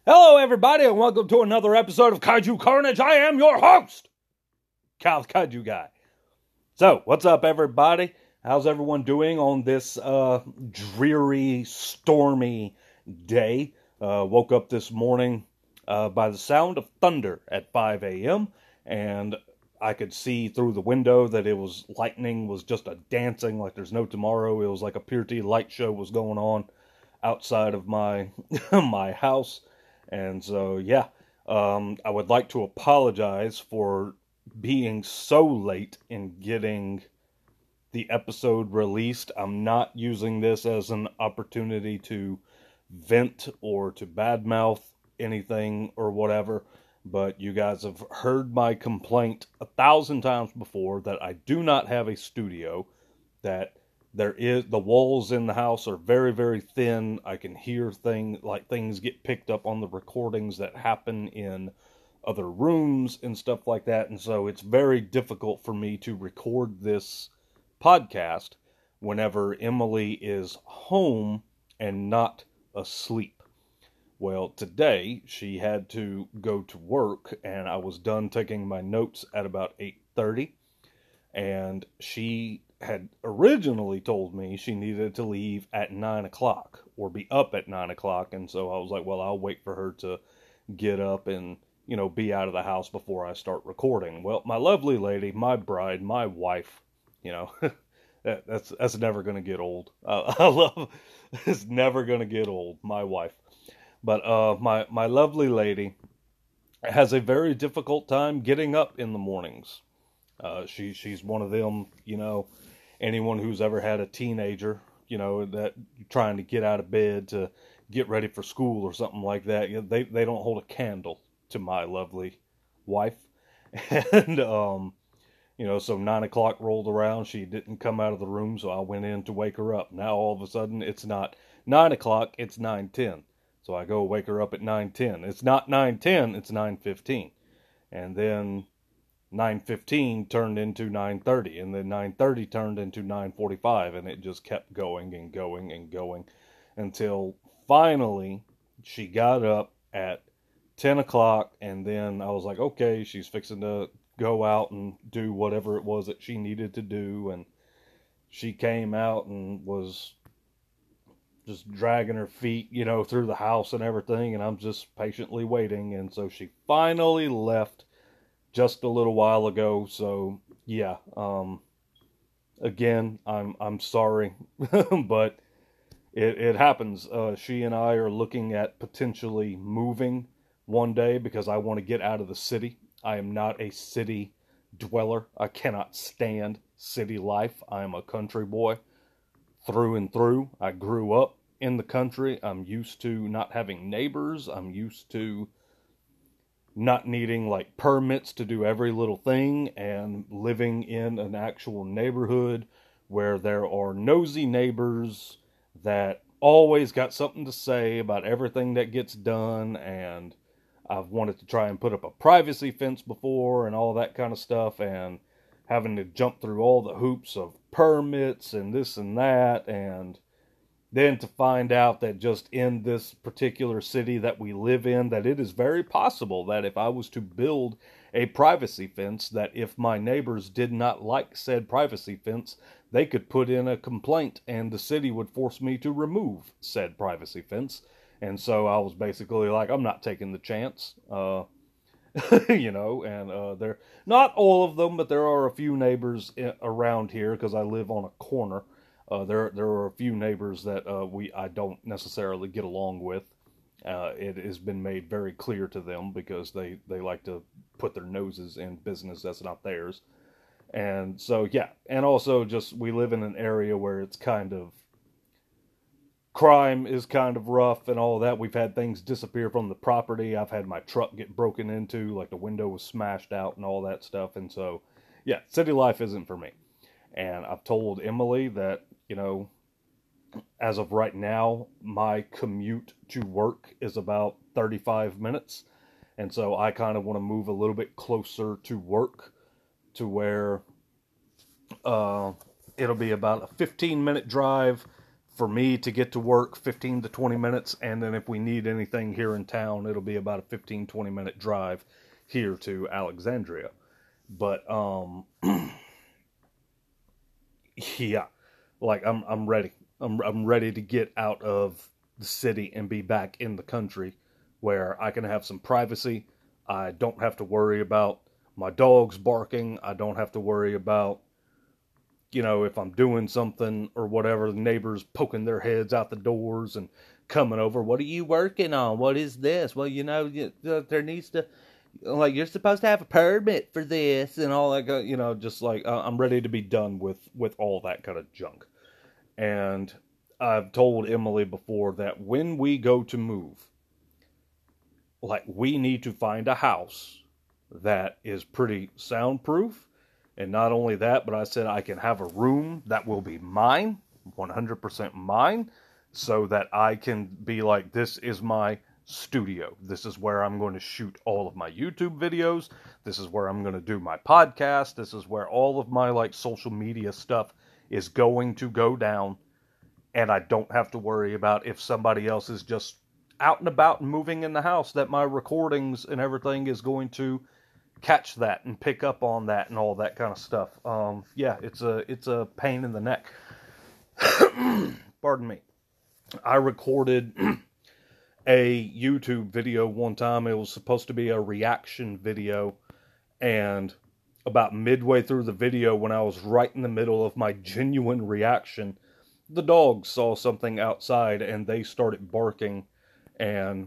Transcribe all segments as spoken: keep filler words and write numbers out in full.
Hello, everybody, and welcome to another episode of Kaiju Carnage. I am your host, Cal Kaiju Guy. So, what's up, everybody? How's everyone doing on this uh, dreary, stormy day? Uh, woke up this morning uh, by the sound of thunder at five a.m., and I could see through the window that it was lightning was just a dancing like there's no tomorrow. It was like a Pure Tea light show was going on outside of my my house. And so, yeah, um, I would like to apologize for being so late in getting the episode released. I'm not using this as an opportunity to vent or to badmouth anything or whatever, but you guys have heard my complaint a thousand times before that I do not have a studio, that there is, the walls in the house are very, very thin. I can hear things, like things get picked up on the recordings that happen in other rooms and stuff like that. And so it's very difficult for me to record this podcast whenever Emily is home and not asleep. Well, today she had to go to work, and I was done taking my notes at about eight thirty, and she had originally told me she needed to leave at nine o'clock or be up at nine o'clock. And so I was like, well, I'll wait for her to get up and, you know, be out of the house before I start recording. Well, my lovely lady, my bride, my wife, you know, that, that's, that's never going to get old. Uh, I love, it's never going to get old. My wife. But, uh, my, my lovely lady has a very difficult time getting up in the mornings. Uh, she, she's one of them, you know, anyone who's ever had a teenager, you know, that trying to get out of bed to get ready for school or something like that, you know, they, they don't hold a candle to my lovely wife. And, um, you know, so nine o'clock rolled around, she didn't come out of the room, so I went in to wake her up. Now all of a sudden it's not nine o'clock, it's nine ten. So I go wake her up at nine ten. It's not nine ten, it's nine fifteen. And then nine fifteen turned into nine thirty, and then nine thirty turned into nine forty-five, and it just kept going and going and going until finally she got up at ten o'clock, and then I was like, okay, she's fixing to go out and do whatever it was that she needed to do, and she came out and was just dragging her feet, you know, through the house and everything, and I'm just patiently waiting, and so she finally left just a little while ago. So yeah, um, again, I'm I'm sorry, but it it happens. Uh, she and I are looking at potentially moving one day because I want to get out of the city. I am not a city dweller. I cannot stand city life. I am a country boy through and through. I grew up in the country. I'm used to not having neighbors. I'm used to not needing like permits to do every little thing, and living in an actual neighborhood where there are nosy neighbors that always got something to say about everything that gets done. And I've wanted to try and put up a privacy fence before and all that kind of stuff, and having to jump through all the hoops of permits and this and that, and then to find out that just in this particular city that we live in, that it is very possible that if I was to build a privacy fence, that if my neighbors did not like said privacy fence, they could put in a complaint and the city would force me to remove said privacy fence. And so I was basically like, I'm not taking the chance. Uh, you know, and uh, they're not all of them, but there are a few neighbors around here because I live on a corner. Uh, there, there are a few neighbors that uh, we I don't necessarily get along with. Uh, it has been made very clear to them because they, they like to put their noses in business that's not theirs. And so, yeah, and also just we live in an area where it's kind of, crime is kind of rough and all that. We've had things disappear from the property. I've had my truck get broken into, like the window was smashed out and all that stuff. And so, yeah, city life isn't for me. And I've told Emily that, you know, as of right now, my commute to work is about thirty-five minutes. And so I kind of want to move a little bit closer to work to where uh, it'll be about a fifteen minute drive, for me to get to work, fifteen to twenty minutes, and then if we need anything here in town, it'll be about a fifteen, twenty minute drive here to Alexandria. But, um, yeah, like, I'm, I'm ready. I'm, I'm ready to get out of the city and be back in the country where I can have some privacy. I don't have to worry about my dogs barking. I don't have to worry about, you know, if I'm doing something or whatever, the neighbors poking their heads out the doors and coming over. What are you working on? What is this? Well, you know, there needs to, like, you're supposed to have a permit for this and all that, you know, just like, uh, I'm ready to be done with, with all that kind of junk. And I've told Emily before that when we go to move, like, we need to find a house that is pretty soundproof. And not only that, but I said I can have a room that will be mine, one hundred percent mine, so that I can be like, this is my studio. This is where I'm going to shoot all of my YouTube videos. This is where I'm going to do my podcast. This is where all of my, like, social media stuff is going to go down. And I don't have to worry about if somebody else is just out and about and moving in the house, that my recordings and everything is going to catch that and pick up on that and all that kind of stuff. Um, yeah, it's a it's a pain in the neck. Pardon me. I recorded a YouTube video one time. It was supposed to be a reaction video, and about midway through the video, when I was right in the middle of my genuine reaction, the dogs saw something outside and they started barking, and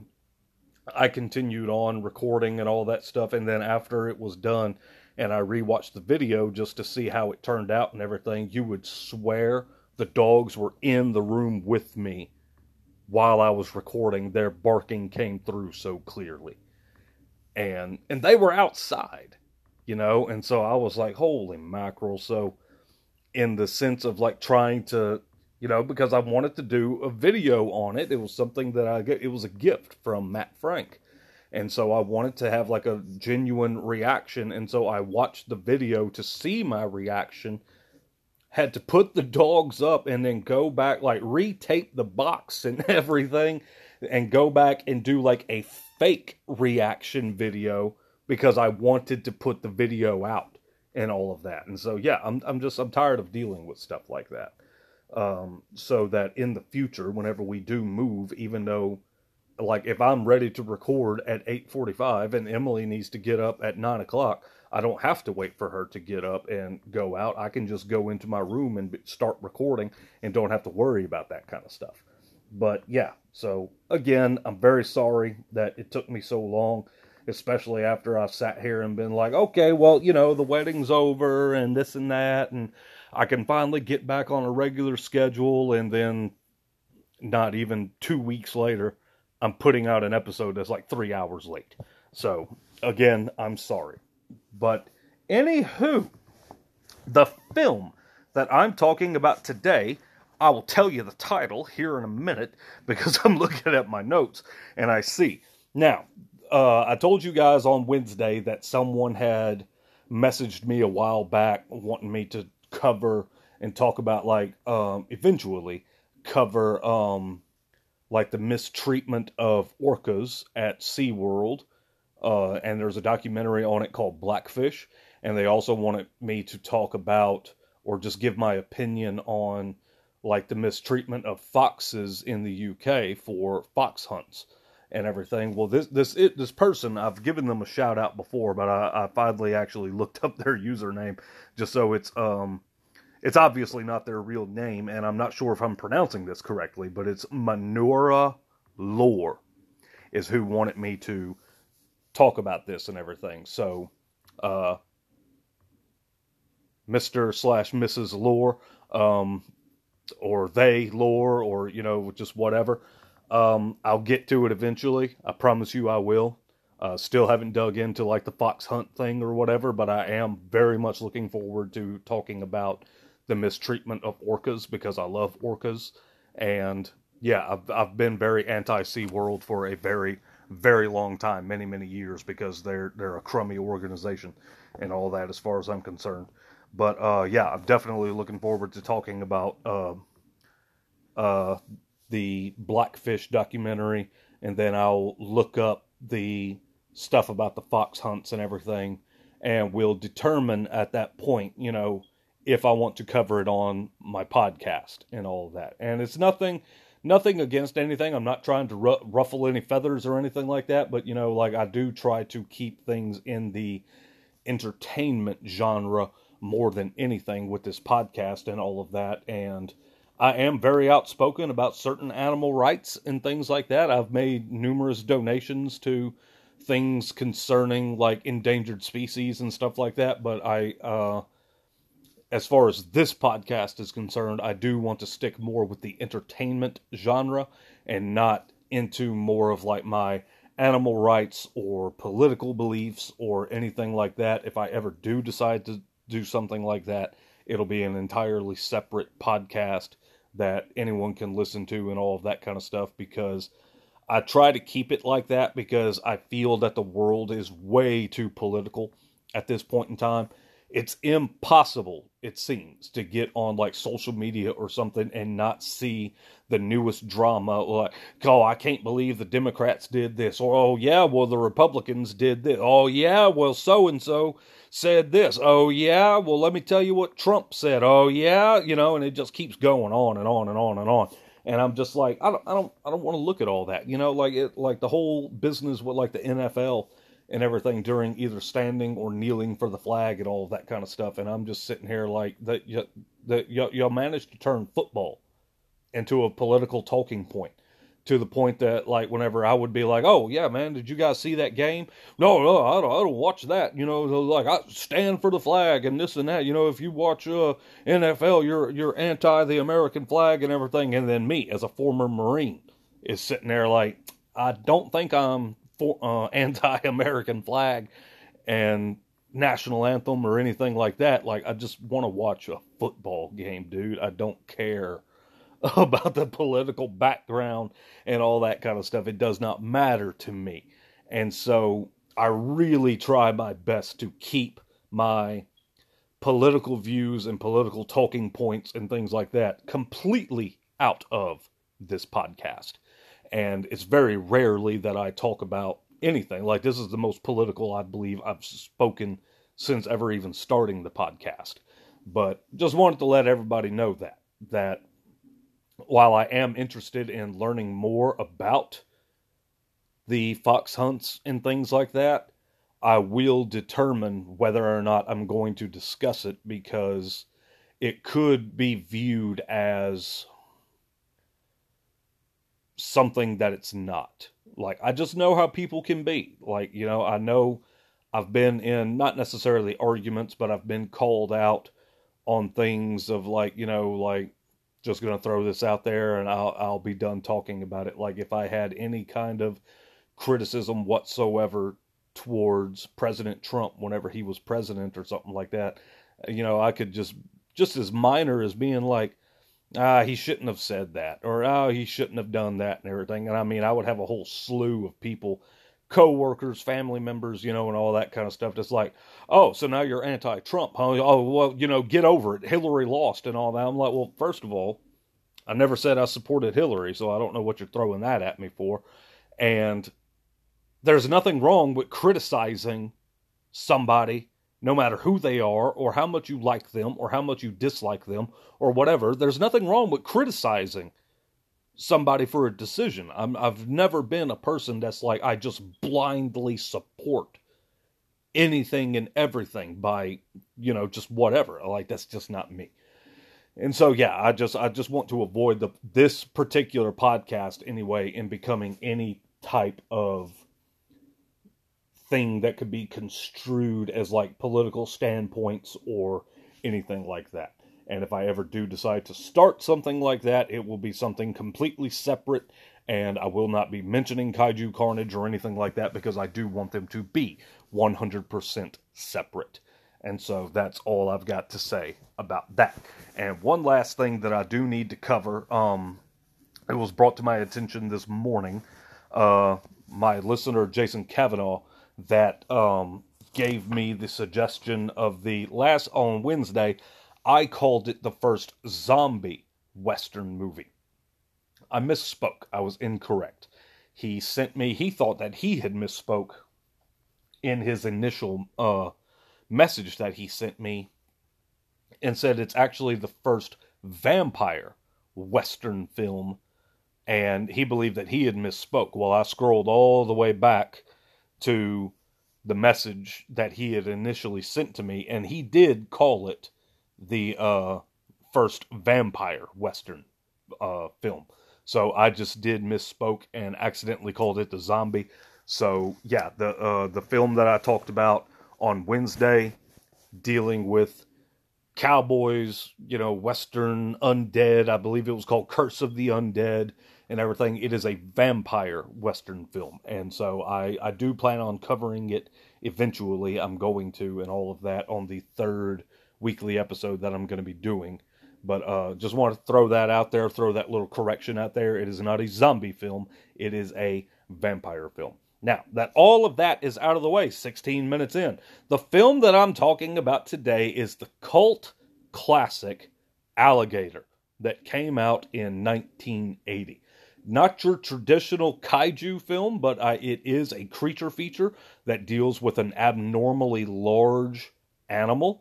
I continued on recording and all that stuff. And then after it was done and I rewatched the video just to see how it turned out and everything, you would swear the dogs were in the room with me while I was recording. Their barking came through so clearly. And and they were outside, you know, and so I was like, holy mackerel. So in the sense of, like, trying to, you know, because I wanted to do a video on it. It was something that I get, it was a gift from Matt Frank. And so I wanted to have, like, a genuine reaction. And so I watched the video to see my reaction, had to put the dogs up and then go back, like, retape the box and everything, and go back and do, like, a fake reaction video because I wanted to put the video out and all of that. And so, yeah, I'm, I'm just, I'm tired of dealing with stuff like that. Um, so that in the future, whenever we do move, even though, like, if I'm ready to record at eight forty-five and Emily needs to get up at nine o'clock, I don't have to wait for her to get up and go out. I can just go into my room and start recording and don't have to worry about that kind of stuff. But yeah, so again, I'm very sorry that it took me so long, especially after I've sat here and been like, okay, well, you know, the wedding's over and this and that, and I can finally get back on a regular schedule, and then not even two weeks later, I'm putting out an episode that's like three hours late. So, again, I'm sorry. But, anywho, the film that I'm talking about today, I will tell you the title here in a minute, because I'm looking at my notes, and I see. Now, uh, I told you guys on Wednesday that someone had messaged me a while back wanting me to cover and talk about, like, um, eventually cover, um, like, the mistreatment of orcas at SeaWorld, uh, and there's a documentary on it called Blackfish, and they also wanted me to talk about, or just give my opinion on, like, the mistreatment of foxes in the U K for fox hunts and everything. Well, this this it, this person, I've given them a shout out before, but I, I finally actually looked up their username just so it's um it's obviously not their real name, and I'm not sure if I'm pronouncing this correctly, but it's Manura Lore is who wanted me to talk about this and everything. So, uh, Mister slash Missus Lore, um, or they Lore, or, you know, just whatever. Um, I'll get to it eventually. I promise you I will. Uh, still haven't dug into, like, the fox hunt thing or whatever, but I am very much looking forward to talking about the mistreatment of orcas, because I love orcas. And yeah, I've, I've been very anti-SeaWorld for a very, very long time, many, many years, because they're, they're a crummy organization and all that as far as I'm concerned. But uh, yeah, I'm definitely looking forward to talking about uh, uh, the Blackfish documentary, and then I'll look up the stuff about the fox hunts and everything, and we'll determine at that point, you know, if I want to cover it on my podcast and all of that. And it's nothing, nothing against anything. I'm not trying to ru- ruffle any feathers or anything like that, but, you know, like, I do try to keep things in the entertainment genre more than anything with this podcast and all of that. And I am very outspoken about certain animal rights and things like that. I've made numerous donations to things concerning like endangered species and stuff like that. But I, uh, as far as this podcast is concerned, I do want to stick more with the entertainment genre and not into more of like my animal rights or political beliefs or anything like that. If I ever do decide to do something like that, it'll be an entirely separate podcast that anyone can listen to and all of that kind of stuff, because I try to keep it like that because I feel that the world is way too political at this point in time. It's impossible, it seems, to get on like social media or something and not see the newest drama. Like, oh, I can't believe the Democrats did this. Or, oh, yeah, well, the Republicans did this. Oh, yeah, well, so-and-so said this. Oh, yeah, well, let me tell you what Trump said. Oh, yeah, you know, and it just keeps going on and on and on and on. And I'm just like, I don't, I don't, I don't want to look at all that. You know, like it, like the whole business with like the N F L and everything during either standing or kneeling for the flag and all of that kind of stuff. And I'm just sitting here like that. You, that you, you managed to turn football into a political talking point, to the point that like whenever I would be like, oh yeah, man, did you guys see that game? No, no, I don't, I don't watch that. You know, like I stand for the flag and this and that. You know, if you watch uh, N F L, you're you're anti the American flag and everything. And then me, as a former Marine, is sitting there like, I don't think I'm for uh, anti-American flag and national anthem or anything like that. Like, I just want to watch a football game, dude. I don't care about the political background and all that kind of stuff. It does not matter to me. And so I really try my best to keep my political views and political talking points and things like that completely out of this podcast. And it's very rarely that I talk about anything. Like, this is the most political I believe I've spoken since ever even starting the podcast. But just wanted to let everybody know that, that while I am interested in learning more about the fox hunts and things like that, I will determine whether or not I'm going to discuss it, because it could be viewed as something that it's not. Like, I just know how people can be. Like, you know, I know I've been in, not necessarily arguments, but I've been called out on things of like, you know, like, just going to throw this out there and I'll, I'll be done talking about it. Like, if I had any kind of criticism whatsoever towards President Trump whenever he was president or something like that, you know, I could just, just as minor as being like, ah, he shouldn't have said that, or oh, he shouldn't have done that and everything. And I mean, I would have a whole slew of people, co-workers, family members, you know, and all that kind of stuff. That's like, oh, so now you're anti-Trump, huh? Oh, well, you know, get over it. Hillary lost and all that. I'm like, well, first of all, I never said I supported Hillary, so I don't know what you're throwing that at me for. And there's nothing wrong with criticizing somebody, no matter who they are, or how much you like them, or how much you dislike them, or whatever. There's nothing wrong with criticizing somebody for a decision. I'm, I've never been a person that's like, I just blindly support anything and everything by, you know, just whatever. Like, that's just not me. And so, yeah, I just, I just want to avoid the, this particular podcast anyway, in becoming any type of thing that could be construed as like political standpoints or anything like that. And if I ever do decide to start something like that, it will be something completely separate, and I will not be mentioning Kaiju Carnage or anything like that, because I do want them to be one hundred percent separate. And so that's all I've got to say about that. And one last thing that I do need to cover, um, it was brought to my attention this morning, uh, my listener, Jason Kavanaugh, that um, gave me the suggestion of the last, on Wednesday, I called it the first zombie Western movie. I misspoke. I was incorrect. He sent me, he thought that he had misspoke in his initial uh, message that he sent me and said it's actually the first vampire Western film, and he believed that he had misspoke. Well, I scrolled all the way back to the message that he had initially sent to me, and he did call it the uh, first vampire Western uh, film. So I just did misspoke and accidentally called it the zombie. So yeah, the uh, the film that I talked about on Wednesday, dealing with cowboys, you know, Western undead. I believe it was called Curse of the Undead and everything. It is a vampire Western film. And so I, I do plan on covering it eventually. I'm going to, and all of that on the third weekly episode that I'm going to be doing. But uh, just want to throw that out there, throw that little correction out there. It is not a zombie film. It is a vampire film. Now, that all of that is out of the way, sixteen minutes in. The film that I'm talking about today is the cult classic Alligator that came out in nineteen eighty. Not your traditional kaiju film, but I, it is a creature feature that deals with an abnormally large animal.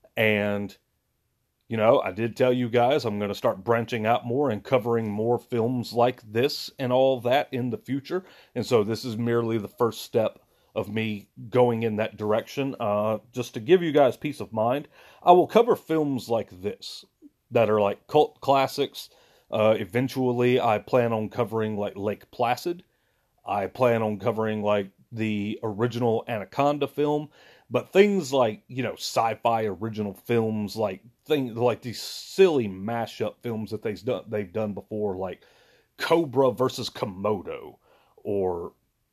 And, you know, I did tell you guys I'm going to start branching out more and covering more films like this and all that in the future. And so this is merely the first step of me going in that direction. Uh, just to give you guys peace of mind, I will cover films like this that are like cult classics. Uh, eventually, I plan on covering like Lake Placid. I plan on covering like the original Anaconda film. But things like, you know, sci-fi original films, like things like these silly mashup films that they've done, they've done before, like Cobra versus Komodo or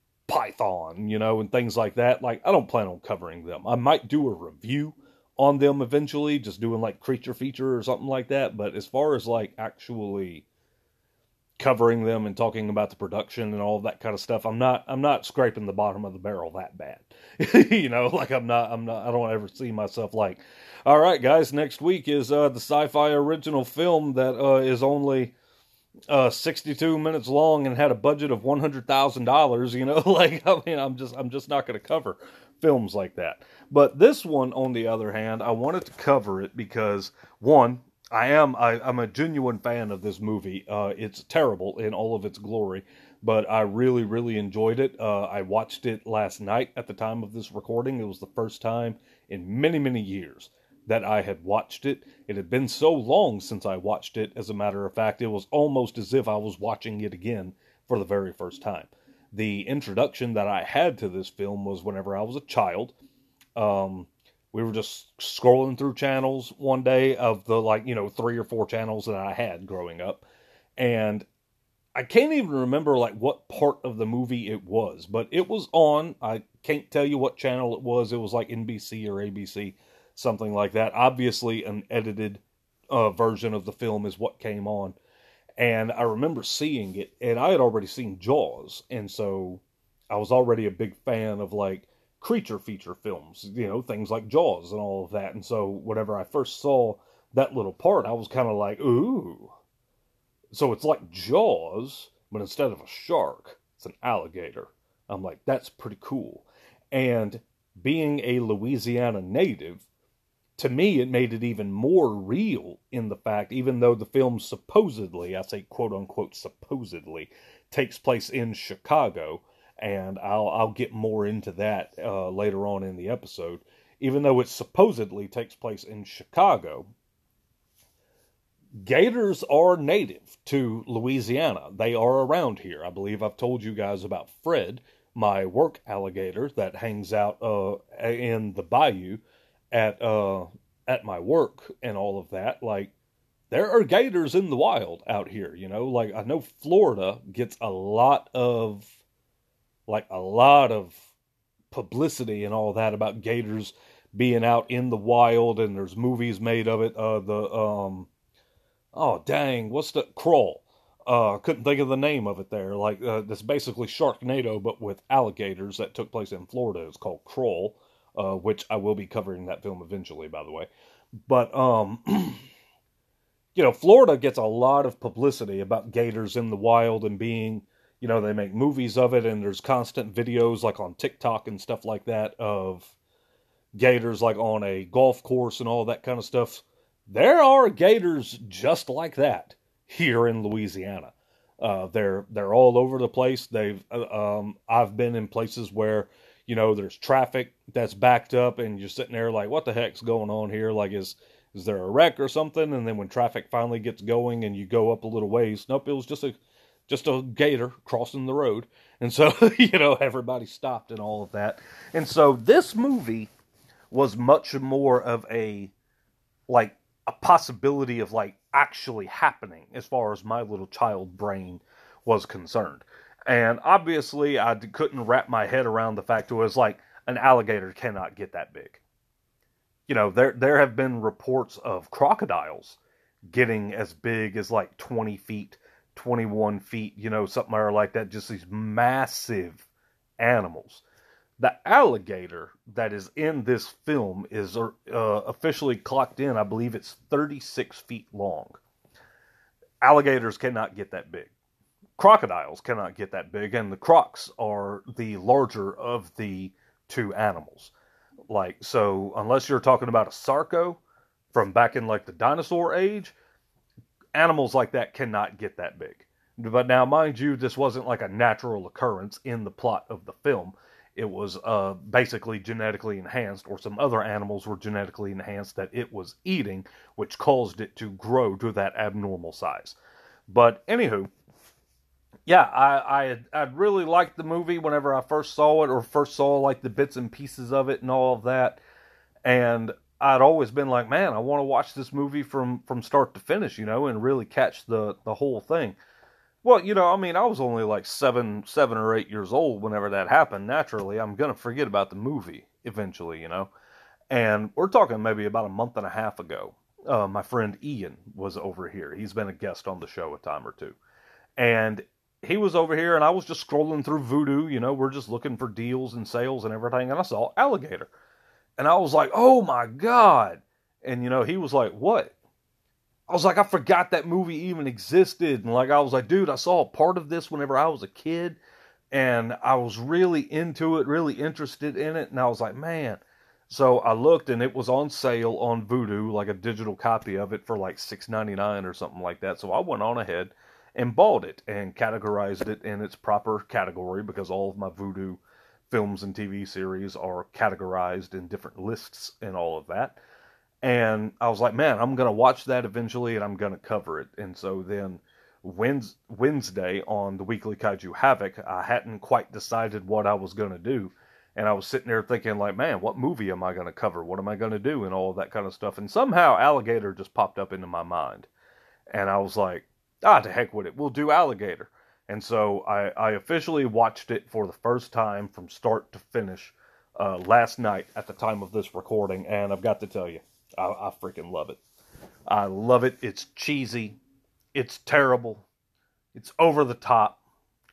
Python, you know, and things like that. Like, I don't plan on covering them. I might do a review on them eventually, just doing like creature feature or something like that. But as far as like actually covering them and talking about the production and all that kind of stuff, I'm not I'm not scraping the bottom of the barrel that bad. You know, like I'm not I'm not I don't ever see myself like, all right guys, next week is uh the sci-fi original film that uh is only uh sixty-two minutes long and had a budget of one hundred thousand dollars, you know, like I mean I'm just I'm just not going to cover films like that. But this one, on the other hand, I wanted to cover it because, one, I am I, I'm a genuine fan of this movie. Uh, it's terrible in all of its glory, but I really, really enjoyed it. Uh, I watched it last night at the time of this recording. It was the first time in many, many years that I had watched it. It had been so long since I watched it, as a matter of fact, it was almost as if I was watching it again for the very first time. The introduction that I had to this film was whenever I was a child. Um... We were just scrolling through channels one day of the, like, you know, three or four channels that I had growing up. And I can't even remember, like, what part of the movie it was. But it was on. I can't tell you what channel it was. It was like N B C or A B C, something like that. Obviously, an edited uh, version of the film is what came on. And I remember seeing it. And I had already seen Jaws. And so I was already a big fan of, like, creature feature films, you know, things like Jaws and all of that. And so whenever I first saw that little part, I was kind of like, ooh. So it's like Jaws, but instead of a shark, it's an alligator. I'm like, that's pretty cool. And being a Louisiana native, to me, it made it even more real in the fact, even though the film supposedly, I say quote unquote supposedly, takes place in Chicago, and I'll I'll get more into that uh, later on in the episode. Even though it supposedly takes place in Chicago, gators are native to Louisiana. They are around here. I believe I've told you guys about Fred, my work alligator that hangs out uh, in the bayou at uh, at my work and all of that. Like, there are gators in the wild out here, you know. Like, I know Florida gets a lot of like a lot of publicity and all that about gators being out in the wild, and there's movies made of it. Uh, the, um, oh dang, what's the, Crawl. Uh, couldn't think of the name of it there. Like, uh, it's basically Sharknado, but with alligators that took place in Florida. It's called Crawl, uh, which I will be covering that film eventually, by the way. But, um, you know, Florida gets a lot of publicity about gators in the wild and being, you know, they make movies of it, and there's constant videos like on TikTok and stuff like that of gators like on a golf course and all that kind of stuff. There are gators just like that here in Louisiana. Uh, they're they're all over the place. They've uh, um, I've been in places where, you know, there's traffic that's backed up, and you're sitting there like, what the heck's going on here? Like, is is there a wreck or something? And then when traffic finally gets going and you go up a little ways, nope, it was just a just a gator crossing the road. And so, you know, everybody stopped and all of that. And so this movie was much more of a, like, a possibility of, like, actually happening as far as my little child brain was concerned. And obviously, I couldn't wrap my head around the fact it was like an alligator cannot get that big. You know, there there have been reports of crocodiles getting as big as like twenty feet, twenty-one feet, you know, something like that. Just these massive animals. The alligator that is in this film is uh, officially clocked in, I believe it's thirty-six feet long. Alligators cannot get that big. Crocodiles cannot get that big, and the crocs are the larger of the two animals. Like, so unless you're talking about a sarco from back in like the dinosaur age, animals like that cannot get that big. But now, mind you, this wasn't like a natural occurrence in the plot of the film. It was uh, basically genetically enhanced, or some other animals were genetically enhanced that it was eating, which caused it to grow to that abnormal size. But anywho, yeah, I, I I'd really liked the movie whenever I first saw it, or first saw like the bits and pieces of it and all of that. And I'd always been like, man, I want to watch this movie from, from start to finish, you know, and really catch the, the whole thing. Well, you know, I mean, I was only like seven, seven or eight years old whenever that happened. Naturally, I'm going to forget about the movie eventually, you know. And we're talking maybe about a month and a half ago. Uh, my friend Ian was over here. He's been a guest on the show a time or two. And he was over here, and I was just scrolling through Vudu, you know, we're just looking for deals and sales and everything, and I saw alligator. And I was like, oh my God. And, you know, he was like, what? I was like, I forgot that movie even existed. And like, I was like, dude, I saw a part of this whenever I was a kid, and I was really into it, really interested in it. And I was like, man. So I looked, and it was on sale on Vudu, like a digital copy of it for like six ninety-nine or something like that. So I went on ahead and bought it and categorized it in its proper category, because all of my Vudu films and T V series are categorized in different lists and all of that. And I was like, man, I'm going to watch that eventually, and I'm going to cover it. And so then Wednesday on the Weekly Kaiju Havoc, I hadn't quite decided what I was going to do. And I was sitting there thinking, like, man, what movie am I going to cover? What am I going to do? And all of that kind of stuff. And somehow Alligator just popped up into my mind. And I was like, ah, to heck with it. We'll do Alligator. And so I, I officially watched it for the first time from start to finish uh, last night at the time of this recording. And I've got to tell you, I, I freaking love it. I love it. It's cheesy. It's terrible. It's over the top.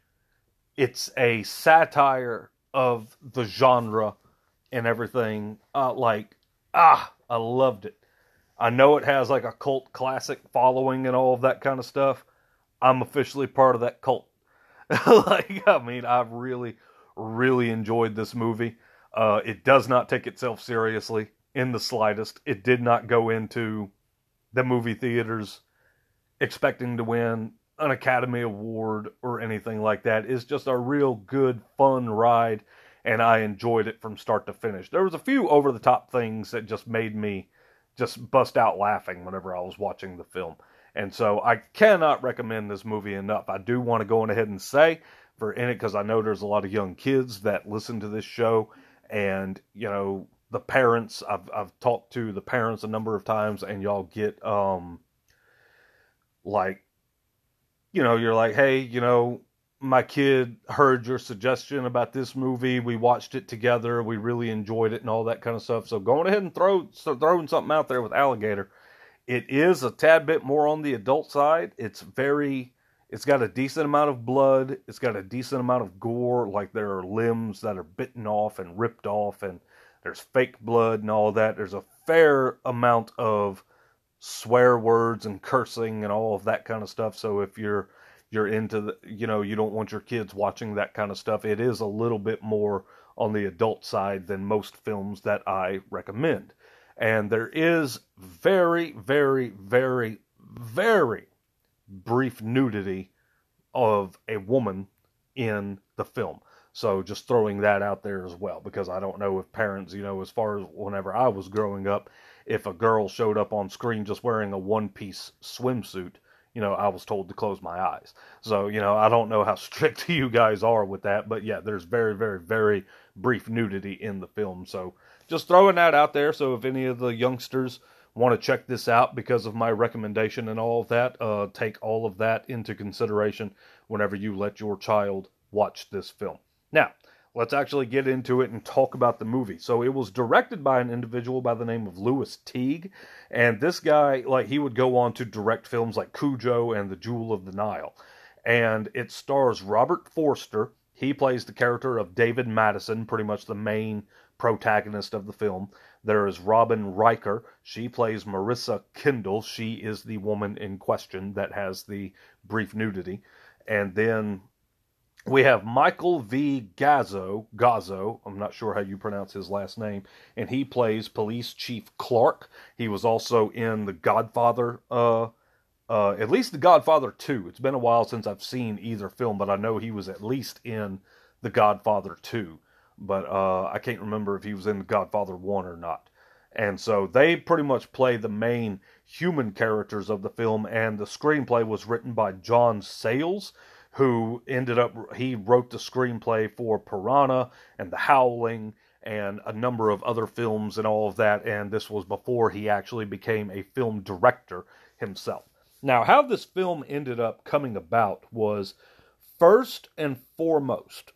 It's a satire of the genre and everything. Uh, like, ah, I loved it. I know it has like a cult classic following and all of that kind of stuff. I'm officially part of that cult. Like, I mean, I've really, really enjoyed this movie. Uh, it does not take itself seriously in the slightest. It did not go into the movie theaters expecting to win an Academy Award or anything like that. It's just a real good, fun ride, and I enjoyed it from start to finish. There was a few over-the-top things that just made me just bust out laughing whenever I was watching the film. And so I cannot recommend this movie enough. I do want to go on ahead and say, for in it, because I know there's a lot of young kids that listen to this show, and, you know, the parents, I've I've talked to the parents a number of times, and y'all get, um, like, you know, you're like, hey, you know, my kid heard your suggestion about this movie. We watched it together. We really enjoyed it and all that kind of stuff. So going ahead and throw so throwing something out there with Alligator. It is a tad bit more on the adult side. It's very, it's got a decent amount of blood. It's got a decent amount of gore. Like, there are limbs that are bitten off and ripped off, and there's fake blood and all that. There's a fair amount of swear words and cursing and all of that kind of stuff. So if you're you're into the, you know, you don't want your kids watching that kind of stuff, it is a little bit more on the adult side than most films that I recommend. And there is very, very, very, very brief nudity of a woman in the film. So just throwing that out there as well, because I don't know if parents, you know, as far as whenever I was growing up, if a girl showed up on screen just wearing a one-piece swimsuit, you know, I was told to close my eyes. So, you know, I don't know how strict you guys are with that, but yeah, there's very, very, very brief nudity in the film. So just throwing that out there. So if any of the youngsters want to check this out because of my recommendation and all of that, uh, take all of that into consideration whenever you let your child watch this film. Now, let's actually get into it and talk about the movie. So it was directed by an individual by the name of Lewis Teague, and this guy, like, he would go on to direct films like Cujo and The Jewel of the Nile. And it stars Robert Forster. He plays the character of David Madison, pretty much the main protagonist of the film. There is Robin Riker. She plays Marissa Kendall. She is the woman in question that has the brief nudity. And then we have Michael V. Gazzo, Gazzo, I'm not sure how you pronounce his last name, and he plays Police Chief Clark. He was also in The Godfather, uh, uh, at least The Godfather two. It's been a while since I've seen either film, but I know he was at least in The Godfather two. But uh, I can't remember if he was in The Godfather one or not. And so they pretty much play the main human characters of the film, and the screenplay was written by John Sayles, who ended up, he wrote the screenplay for Piranha and The Howling and a number of other films and all of that, and this was before he actually became a film director himself. Now, how this film ended up coming about was, first and foremost,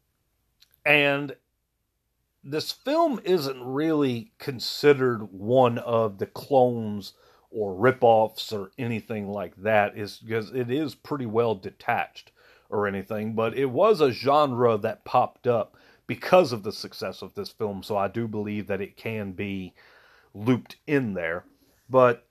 and this film isn't really considered one of the clones or ripoffs or anything like that, is because it is pretty well detached or anything, but it was a genre that popped up because of the success of this film, so I do believe that it can be looped in there. But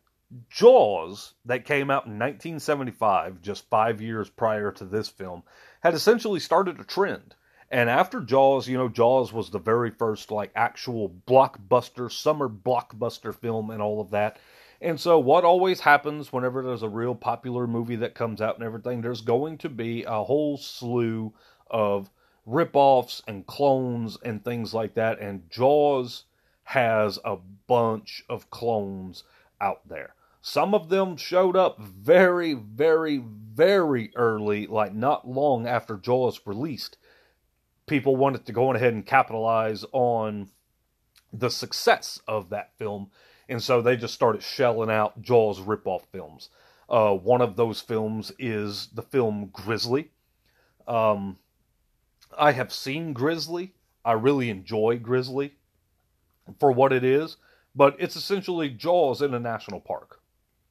Jaws, that came out in nineteen seventy-five, just five years prior to this film, had essentially started a trend. And after Jaws, you know, Jaws was the very first, like, actual blockbuster, summer blockbuster film and all of that. And so what always happens whenever there's a real popular movie that comes out and everything, there's going to be a whole slew of ripoffs and clones and things like that. And Jaws has a bunch of clones out there. Some of them showed up very, very, very early, like not long after Jaws released. People wanted to go on ahead and capitalize on the success of that film, and so they just started shelling out Jaws ripoff films. Uh, one of those films is the film Grizzly. Um, I have seen Grizzly. I really enjoy Grizzly for what it is, but it's essentially Jaws in a national park.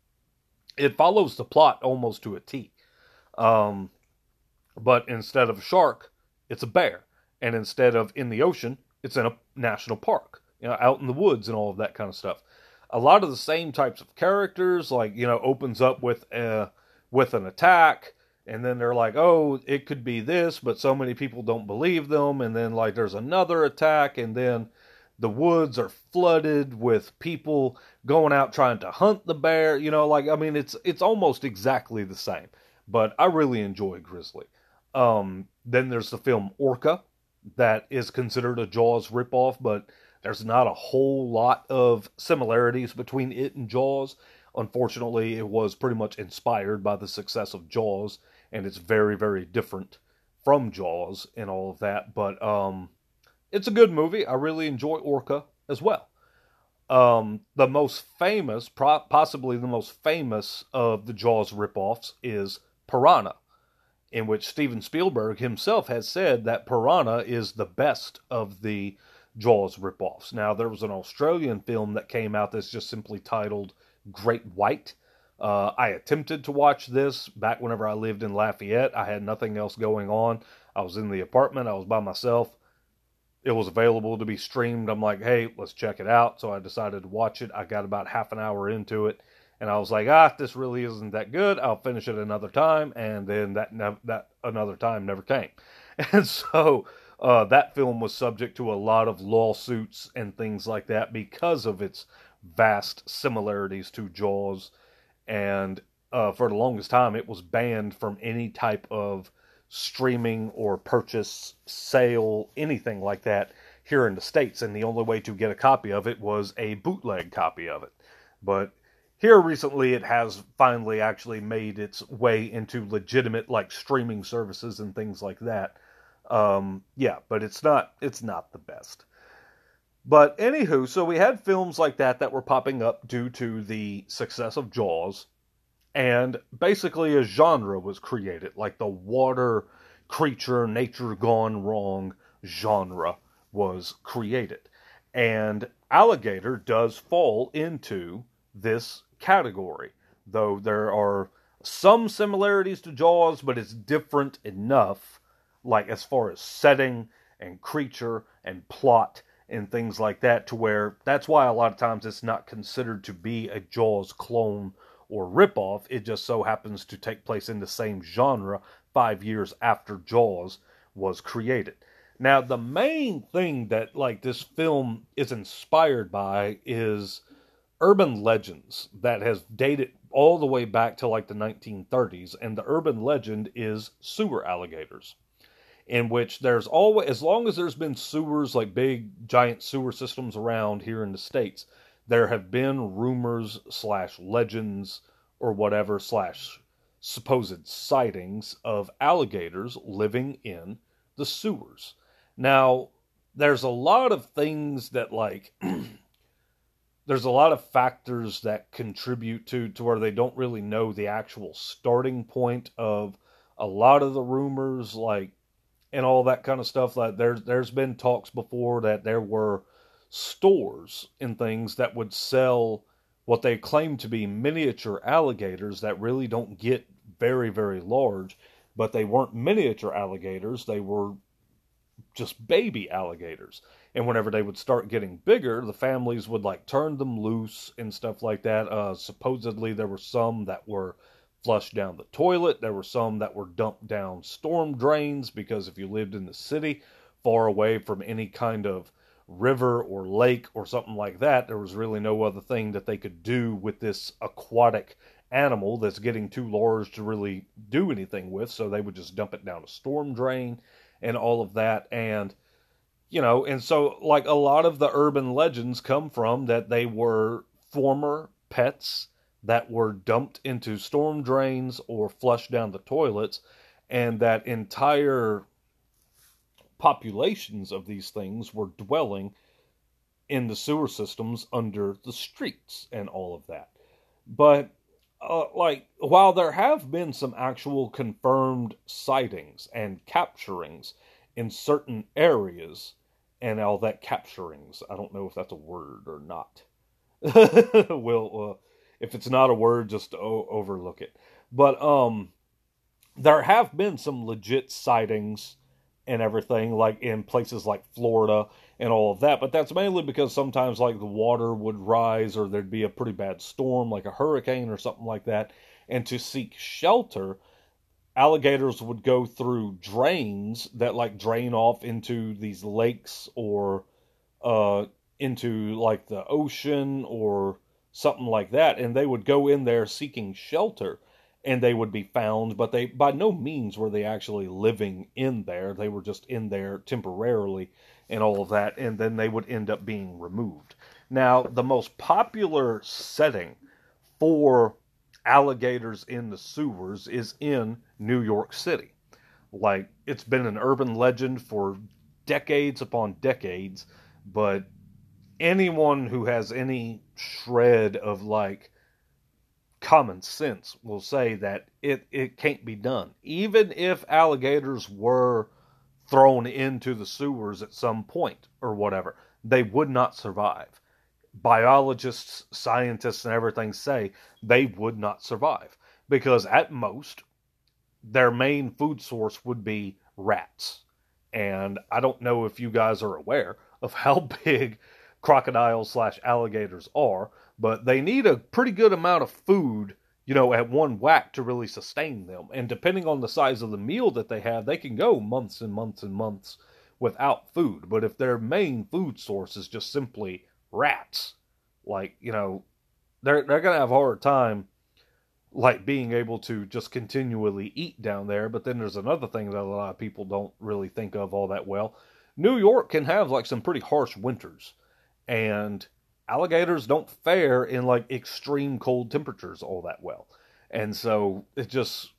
It follows the plot almost to a T. Um, but instead of a shark, it's a bear. And instead of in the ocean, it's in a national park, you know, out in the woods and all of that kind of stuff. A lot of the same types of characters, like, you know, opens up with a, with an attack, and then they're like, oh, it could be this, but so many people don't believe them, and then, like, there's another attack, and then the woods are flooded with people going out trying to hunt the bear, you know, like, I mean, it's it's almost exactly the same, but I really enjoy Grizzly. Um, then there's the film Orca, that is considered a Jaws ripoff, but there's not a whole lot of similarities between it and Jaws. Unfortunately, it was pretty much inspired by the success of Jaws, and it's very, very different from Jaws and all of that, but um, it's a good movie. I really enjoy Orca as well. Um, the most famous, possibly the most famous of the Jaws ripoffs is Piranha, in which Steven Spielberg himself has said that Piranha is the best of the Jaws ripoffs. Now, there was an Australian film that came out that's just simply titled Great White. Uh, I attempted to watch this back whenever I lived in Lafayette. I had nothing else going on. I was in the apartment. I was by myself. It was available to be streamed. I'm like, hey, let's check it out. So I decided to watch it. I got about half an hour into it, And I was like, ah, this really isn't that good. I'll finish it another time. And then that nev- that another time never came. And so uh, that film was subject to a lot of lawsuits and things like that because of its vast similarities to Jaws. And uh, for the longest time, it was banned from any type of streaming or purchase, sale, anything like that here in the States. And the only way to get a copy of it was a bootleg copy of it. But here recently, it has finally actually made its way into legitimate like streaming services and things like that. Um, yeah, but it's not it's not the best. But anywho, so we had films like that that were popping up due to the success of Jaws, and basically a genre was created, like the water creature, nature gone wrong genre was created. And alligator does fall into this category, though there are some similarities to Jaws, but it's different enough, like as far as setting and creature and plot and things like that, to where that's why a lot of times it's not considered to be a Jaws clone or ripoff. It just so happens to take place in the same genre five years after Jaws was created. Now, the main thing that like this film is inspired by is urban legends that has dated all the way back to like the nineteen thirties, and the urban legend is sewer alligators, in which there's always, as long as there's been sewers, like big giant sewer systems around here in the States, there have been rumors slash legends or whatever slash supposed sightings of alligators living in the sewers. Now, there's a lot of things that like there's a lot of factors that contribute to to where they don't really know the actual starting point of a lot of the rumors, like, and all that kind of stuff. Like there's there's been talks before that there were stores and things that would sell what they claim to be miniature alligators that really don't get very, very large, but they weren't miniature alligators, they were just baby alligators. And whenever they would start getting bigger, the families would like turn them loose and stuff like that. Uh, supposedly there were some that were flushed down the toilet. There were some that were dumped down storm drains, because if you lived in the city, far away from any kind of river or lake or something like that, there was really no other thing that they could do with this aquatic animal that's getting too large to really do anything with. So they would just dump it down a storm drain and all of that. And, you know, and so like a lot of the urban legends come from that they were former pets that were dumped into storm drains or flushed down the toilets, and that entire populations of these things were dwelling in the sewer systems under the streets and all of that. But, uh, like, while there have been some actual confirmed sightings and capturings in certain areas, and all that capturings, I don't know if that's a word or not. we'll, uh, if it's not a word, just o- overlook it. But, um, there have been some legit sightings and everything, like in places like Florida and all of that. But that's mainly because sometimes like the water would rise, or there'd be a pretty bad storm, like a hurricane or something like that. And to seek shelter, alligators would go through drains that like drain off into these lakes, or uh, into like the ocean or something like that. And they would go in there seeking shelter, and they would be found, but they by no means were they actually living in there. They were just in there temporarily and all of that, and then they would end up being removed. Now, the most popular setting for alligators in the sewers is in New York City. Like, it's been an urban legend for decades upon decades, but anyone who has any shred of, like, common sense will say that it, it can't be done. Even if alligators were thrown into the sewers at some point or whatever, they would not survive. Biologists, scientists, and everything say they would not survive, because at most their main food source would be rats. And I don't know if you guys are aware of how big crocodiles slash alligators are, but they need a pretty good amount of food, you know, at one whack to really sustain them. And depending on the size of the meal that they have, they can go months and months and months without food. But if their main food source is just simply rats, like, you know, they're they're gonna have a hard time like being able to just continually eat down there. But then there's another thing that a lot of people don't really think of all that well. New York can have like some pretty harsh winters, and alligators don't fare in like extreme cold temperatures all that well. And so it just,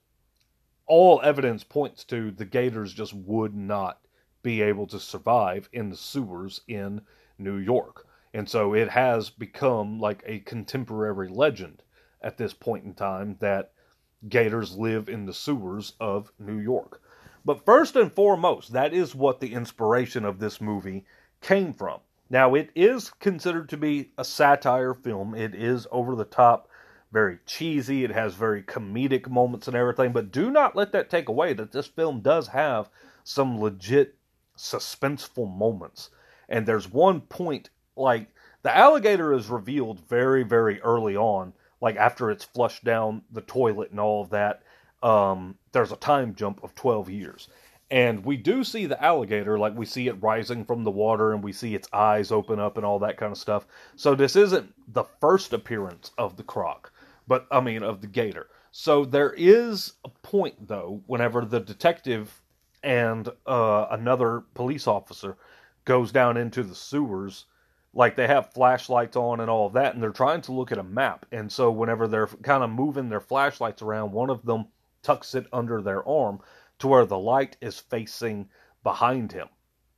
all evidence points to the gators just would not be able to survive in the sewers in New York. And so it has become like a contemporary legend at this point in time that gators live in the sewers of New York. But first and foremost, that is what the inspiration of this movie came from. Now, it is considered to be a satire film. It is over the top, very cheesy. It has very comedic moments and everything. But do not let that take away that this film does have some legit suspenseful moments. And there's one point, like, the alligator is revealed very, very early on. Like, after it's flushed down the toilet and all of that, um, there's a time jump of twelve years. And we do see the alligator, like we see it rising from the water and we see its eyes open up and all that kind of stuff. So this isn't the first appearance of the croc, but, I mean, of the gator. So there is a point, though, whenever the detective and uh, another police officer goes down into the sewers, like they have flashlights on and all of that, and they're trying to look at a map. And so whenever they're kind of moving their flashlights around, one of them tucks it under their arm to where the light is facing behind him.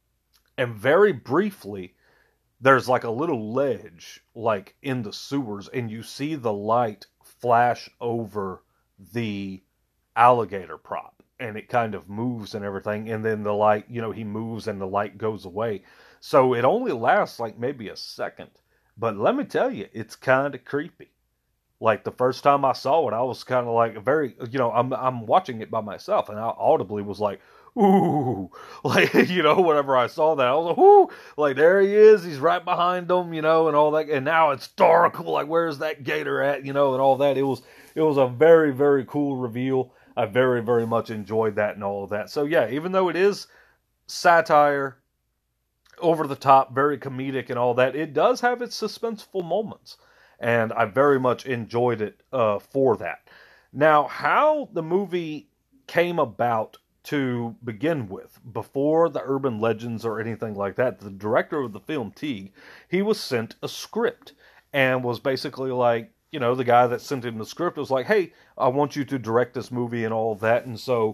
And very briefly, there's like a little ledge like in the sewers, and you see the light flash over the alligator prop, and it kind of moves and everything, and then the light, you know, he moves and the light goes away. So it only lasts like maybe a second. But let me tell you, it's kind of creepy. Like, the first time I saw it, I was kind of like very, you know, I'm I'm watching it by myself, and I audibly was like, ooh, like, you know, whenever I saw that, I was like, ooh, like, there he is, he's right behind them, you know, and all that, and now it's dark, like, where's that gator at, you know, and all that. It was, it was a very, very cool reveal. I very, very much enjoyed that and all of that. So, yeah, even though it is satire, over the top, very comedic and all that, it does have its suspenseful moments. And I very much enjoyed it uh, for that. Now, how the movie came about to begin with, before the urban legends or anything like that, the director of the film, Teague, he was sent a script and was basically like, you know, the guy that sent him the script was like, hey, I want you to direct this movie and all that. And so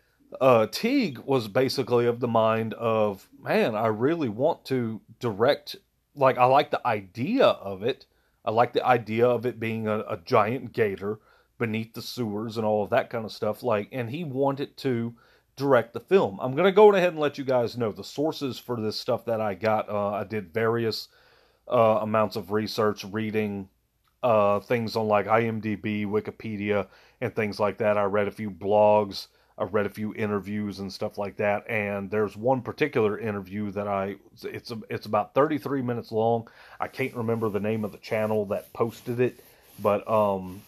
uh, Teague was basically of the mind of, man, I really want to direct, like, I like the idea of it. I like the idea of it being a, a giant gator beneath the sewers and all of that kind of stuff. Like, and he wanted to direct the film. I'm going to go ahead and let you guys know the sources for this stuff that I got. Uh, I did various uh, amounts of research, reading uh, things on like IMDb, Wikipedia, and things like that. I read a few blogs. I read a few interviews and stuff like that, and there's one particular interview that I, it's a, it's about thirty-three minutes long. I can't remember the name of the channel that posted it, but um,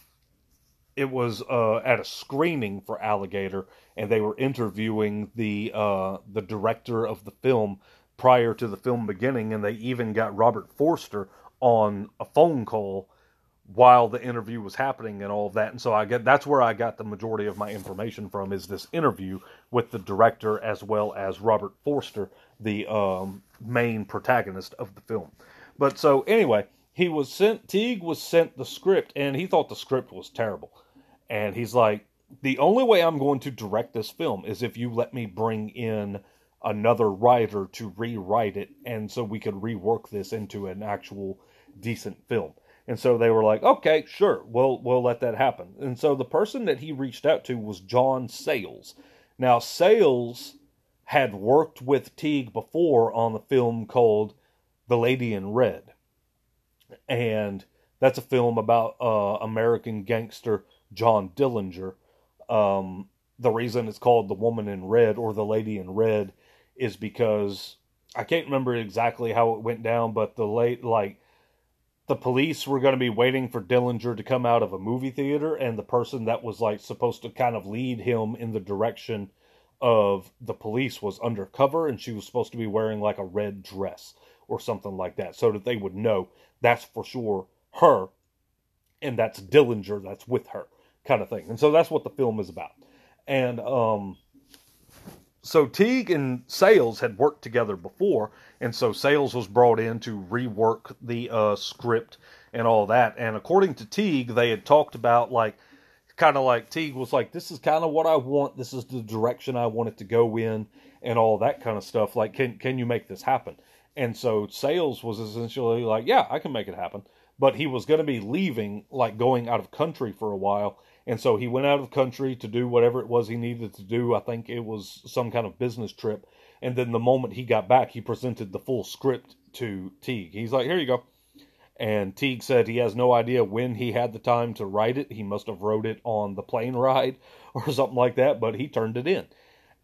it was uh, at a screening for Alligator, and they were interviewing the uh, the director of the film prior to the film beginning, and they even got Robert Forster on a phone call while the interview was happening and all of that. And so I get, that's where I got the majority of my information from, is this interview with the director as well as Robert Forster, the um, main protagonist of the film. But so anyway, he was sent, Teague was sent the script, and he thought the script was terrible. And he's like, the only way I'm going to direct this film is if you let me bring in another writer to rewrite it, and so we could rework this into an actual decent film. And so they were like, okay, sure, we'll we'll let that happen. And so the person that he reached out to was John Sayles. Now, Sayles had worked with Teague before on the film called The Lady in Red. And that's a film about uh, American gangster John Dillinger. Um, the reason it's called The Woman in Red or The Lady in Red is because I can't remember exactly how it went down, but the late, like, the police were going to be waiting for Dillinger to come out of a movie theater, and the person that was, like, supposed to kind of lead him in the direction of the police was undercover, and she was supposed to be wearing, like, a red dress or something like that, so that they would know that's for sure her, and that's Dillinger that's with her, kind of thing. And so that's what the film is about. And, um... So Teague and Sayles had worked together before, and so Sayles was brought in to rework the uh, script and all that. And according to Teague, they had talked about, like, kind of like, Teague was like, this is kind of what I want, this is the direction I want it to go in, and all that kind of stuff. Like, can can you make this happen? And so Sayles was essentially like, yeah, I can make it happen. But he was going to be leaving, like, going out of country for a while. And so he went out of country to do whatever it was he needed to do. I think it was some kind of business trip. And then the moment he got back, he presented the full script to Teague. He's like, here you go. And Teague said he has no idea when he had the time to write it. He must have wrote it on the plane ride or something like that, but he turned it in.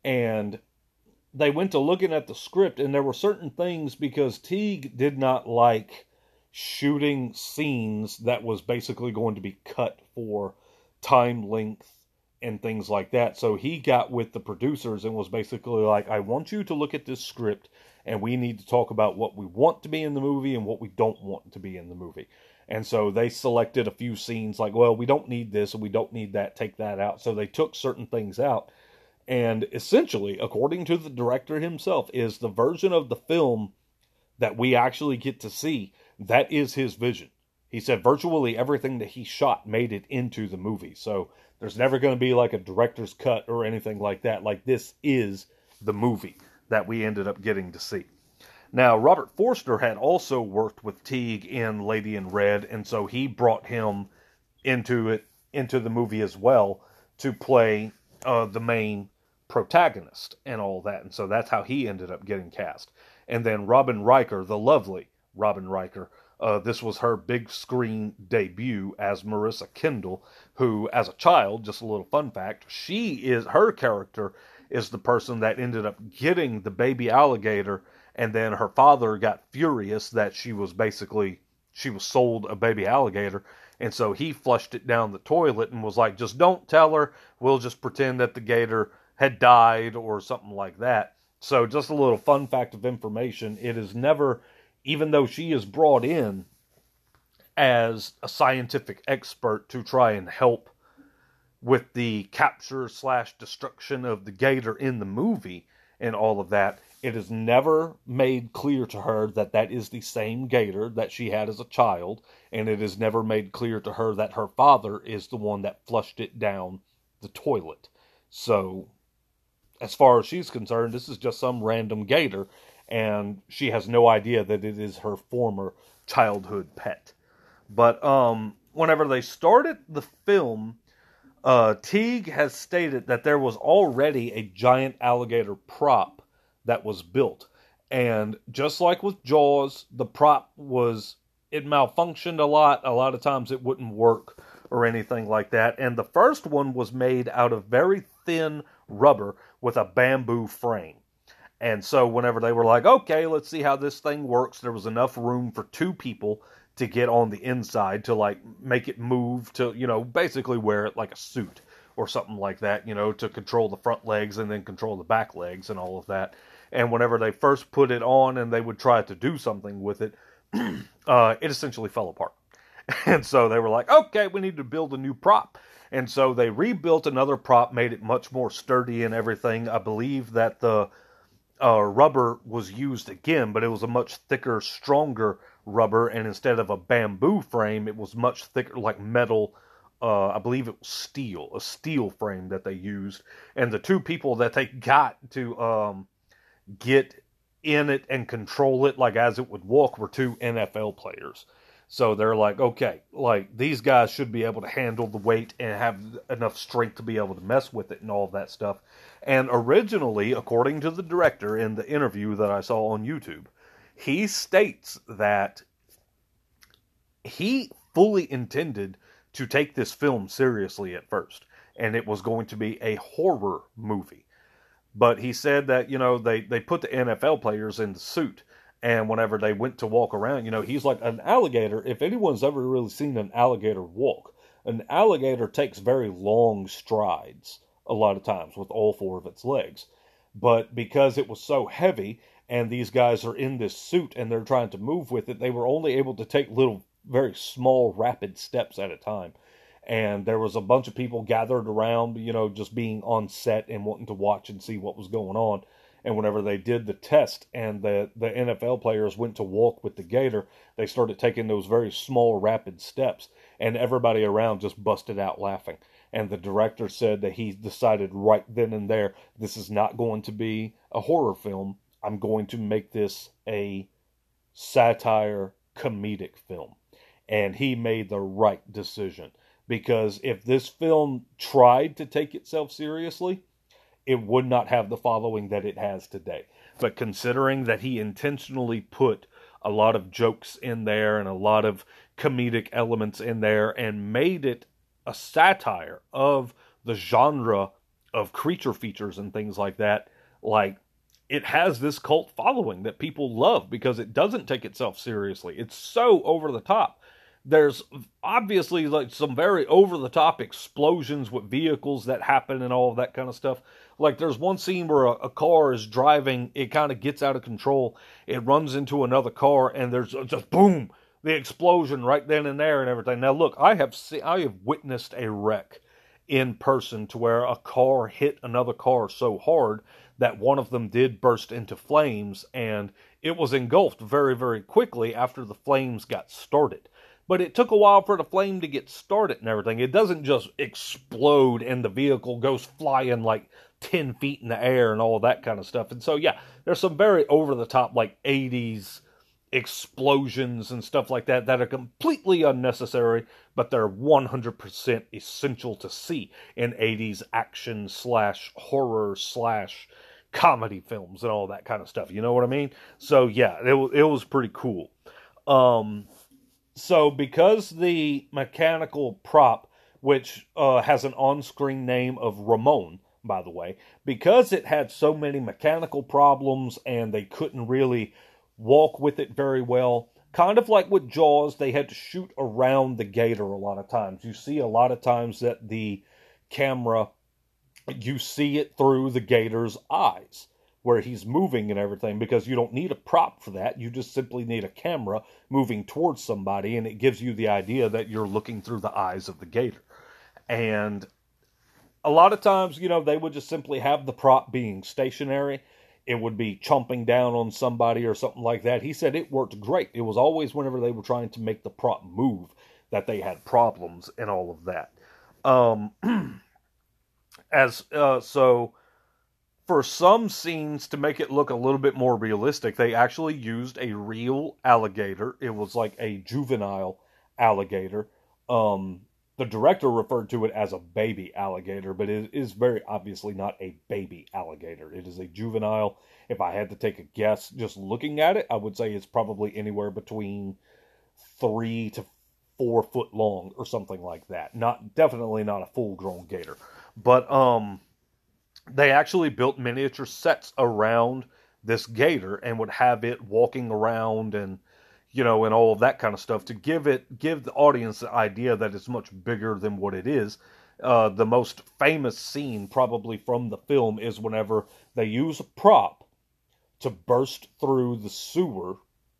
And they went to looking at the script, and there were certain things, because Teague did not like shooting scenes that was basically going to be cut for time length and things like that. So he got with the producers and was basically like, I want you to look at this script, and we need to talk about what we want to be in the movie and what we don't want to be in the movie. And so they selected a few scenes like, well, we don't need this and we don't need that, take that out. So they took certain things out. And essentially, according to the director himself, is the version of the film that we actually get to see, that is his vision. He said virtually everything that he shot made it into the movie. So there's never going to be like a director's cut or anything like that. Like, this is the movie that we ended up getting to see. Now, Robert Forster had also worked with Teague in Lady in Red, and so he brought him into it, into the movie as well, to play uh, the main protagonist and all that. And so that's how he ended up getting cast. And then Robin Riker, the lovely Robin Riker, Uh, this was her big screen debut as Marissa Kendall, who, as a child, just a little fun fact, she is, her character is the person that ended up getting the baby alligator, and then her father got furious that she was basically, she was sold a baby alligator, and so he flushed it down the toilet and was like, just don't tell her, we'll just pretend that the gator had died or something like that. So just a little fun fact of information, it is never, even though she is brought in as a scientific expert to try and help with the capture slash destruction of the gator in the movie and all of that, it is never made clear to her that that is the same gator that she had as a child, and it is never made clear to her that her father is the one that flushed it down the toilet. So, as far as she's concerned, this is just some random gator, and she has no idea that it is her former childhood pet. But um, whenever they started the film, uh, Teague has stated that there was already a giant alligator prop that was built. And just like with Jaws, the prop was, it malfunctioned a lot. A lot of times it wouldn't work or anything like that. And the first one was made out of very thin rubber with a bamboo frame. And so whenever they were like, okay, let's see how this thing works, there was enough room for two people to get on the inside to, like, make it move to, you know, basically wear it like a suit or something like that, you know, to control the front legs and then control the back legs and all of that. And whenever they first put it on and they would try to do something with it, uh, it essentially fell apart. And so they were like, okay, we need to build a new prop. And so they rebuilt another prop, made it much more sturdy and everything. I believe that the uh, rubber was used again, but it was a much thicker, stronger rubber. And instead of a bamboo frame, it was much thicker, like metal. Uh, I believe it was steel, a steel frame that they used. And the two people that they got to um, get in it and control it, like as it would walk, were two N F L players. So they're like, okay, like, these guys should be able to handle the weight and have enough strength to be able to mess with it and all of that stuff. And originally, according to the director in the interview that I saw on YouTube, he states that he fully intended to take this film seriously at first, and it was going to be a horror movie. But he said that, you know, they, they put the N F L players in the suit. And whenever they went to walk around, you know, he's like, an alligator, if anyone's ever really seen an alligator walk, an alligator takes very long strides a lot of times with all four of its legs. But because it was so heavy and these guys are in this suit and they're trying to move with it, they were only able to take little, very small, rapid steps at a time. And there was a bunch of people gathered around, you know, just being on set and wanting to watch and see what was going on. And whenever they did the test and the, the N F L players went to walk with the gator, they started taking those very small, rapid steps. And everybody around just busted out laughing. And the director said that he decided right then and there, this is not going to be a horror film. I'm going to make this a satire, comedic film. And he made the right decision. Because if this film tried to take itself seriously, it would not have the following that it has today. But considering that he intentionally put a lot of jokes in there and a lot of comedic elements in there and made it a satire of the genre of creature features and things like that, like, it has this cult following that people love because it doesn't take itself seriously. It's so over the top. There's obviously like some very over-the-top explosions with vehicles that happen and all of that kind of stuff. Like there's one scene where a, a car is driving, it kind of gets out of control, it runs into another car, and there's just boom, the explosion right then and there and everything. Now look, I have seen, I have witnessed a wreck in person to where a car hit another car so hard that one of them did burst into flames, and it was engulfed very, very quickly after the flames got started. But it took a while for the flame to get started and everything. It doesn't just explode and the vehicle goes flying like ten feet in the air and all that kind of stuff. And so, yeah, there's some very over-the-top, like, eighties explosions and stuff like that that are completely unnecessary, but they're one hundred percent essential to see in eighties action slash horror slash comedy films and all that kind of stuff. You know what I mean? So, yeah, it, it was pretty cool. Um... So, because the mechanical prop, which uh, has an on-screen name of Ramon, by the way, because it had so many mechanical problems and they couldn't really walk with it very well, kind of like with Jaws, they had to shoot around the gator a lot of times. You see a lot of times that the camera, you see it through the gator's eyes, where he's moving and everything, because you don't need a prop for that. You just simply need a camera moving towards somebody, and it gives you the idea that you're looking through the eyes of the gator. And a lot of times, you know, they would just simply have the prop being stationary. It would be chomping down on somebody or something like that. He said it worked great. It was always whenever they were trying to make the prop move that they had problems and all of that. Um, as uh, so... For some scenes, to make it look a little bit more realistic, they actually used a real alligator. It was like a juvenile alligator. Um, the director referred to it as a baby alligator, but it is very obviously not a baby alligator. It is a juvenile. If I had to take a guess, just looking at it, I would say it's probably anywhere between three to four foot long or something like that. Not definitely not a full-grown gator, but um. They actually built miniature sets around this gator and would have it walking around and, you know, and all of that kind of stuff to give it, give the audience the idea that it's much bigger than what it is. Uh, the most famous scene probably from the film is whenever they use a prop to burst through the sewer.